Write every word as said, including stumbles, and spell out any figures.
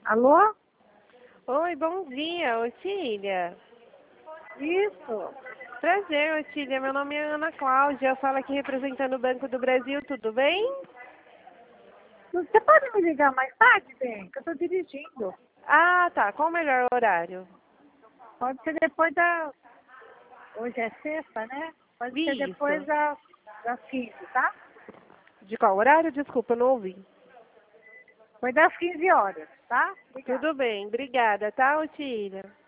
Alô? Oi, bom dia, Otília. Isso. Prazer, Otília. Meu nome é Ana Cláudia. Eu falo aqui representando o Banco do Brasil. Tudo bem? Você pode me ligar mais tarde, bem? Que eu estou dirigindo. Ah, tá. Qual o melhor horário? Pode ser depois da... Hoje é sexta, né? Pode ser depois Isso. das, das quinze, tá? De qual horário? Desculpa, eu não ouvi. Depois das quinze horas, tá? Obrigada. Tudo bem. Obrigada, tá, Otília?